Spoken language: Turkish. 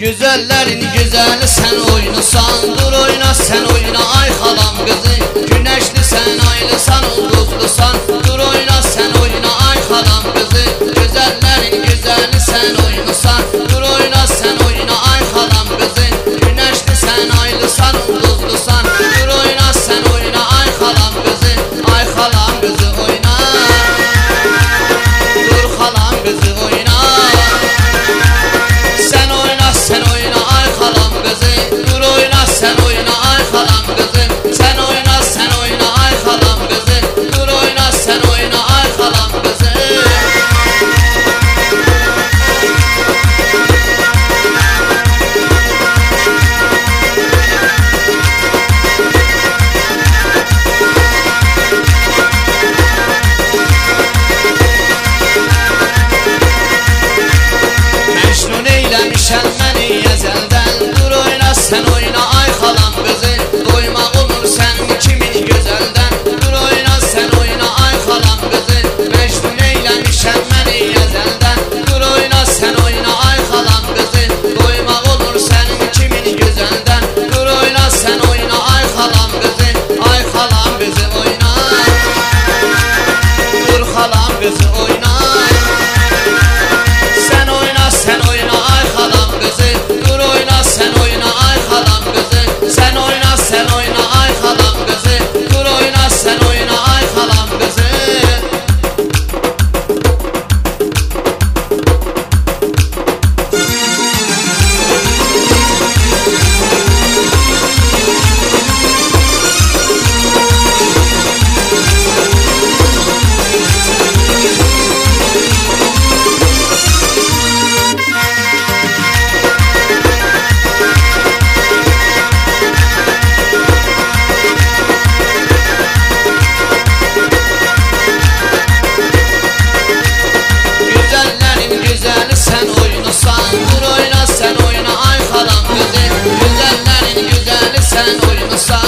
Güzellerin güzeli sen oynasan, dur oyna sen oyna ay halam kızı. Güneşli sen aylısan, ulduzlusan, dur oyna sen oyna ay halam kızı. Güzellerin güzeli sen oynasan, dur oyna sen oyna ay halam kızı. Güneşli sen aylısan, ulduzlusan, dur oyna sen oyna ay halam kızı. Ay halam kızı oyna, dur halam kızı oyna. Sen oyna sen oyna ay halam kızı, dur oyna sen oyna ay halam kızı. Sen oyna sen oyna ay halam kızı, dur oyna sen oyna ay halam kızı. Mecnun eylemişen beni ezelden, dur oyna sen oyna ay halam kızı. Doymak olur sen kimin güzelden, dur oyna sen oyna ay halam kızı. Mecnun eylemişen beni ezelden, dur oyna sen oyna ay halam kızı. Doymak olur sen kimin güzelden, dur oyna sen oyna ay halam kızı. Ay halam kızı oyna, dur halam kızı oyna. Sen oyna sen oyna ay halam kızı, dur oyna sen oyna ay halam kızı. Sen oyna sen oyna ay halam kızı, dur oyna sen oyna ay halam kızı. Güzellerin güzeli sen oynasan, dur oyna sen oyna ay halam kızı. Güzellerin güzeli sen oynasan,